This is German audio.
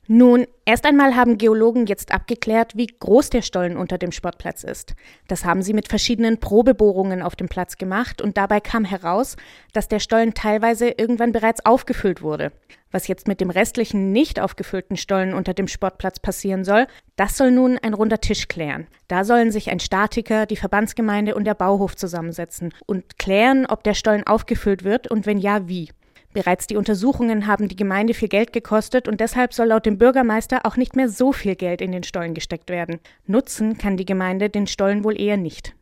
Nun, erst einmal haben Geologen jetzt abgeklärt, wie groß der Stollen unter dem Sportplatz ist. Das haben sie mit verschiedenen Probebohrungen auf dem Platz gemacht und dabei kam heraus, dass der Stollen teilweise irgendwann bereits aufgefüllt wurde. Was jetzt mit dem restlichen nicht aufgefüllten Stollen unter dem Sportplatz passieren soll, das soll nun ein runder Tisch klären. Da sollen sich ein Statiker, die Verbandsgemeinde und der Bauhof zusammensetzen und klären, ob der Stollen aufgefüllt wird und wenn ja, wie. Bereits die Untersuchungen haben die Gemeinde viel Geld gekostet und deshalb soll laut dem Bürgermeister auch nicht mehr so viel Geld in den Stollen gesteckt werden. Nutzen kann die Gemeinde den Stollen wohl eher nicht.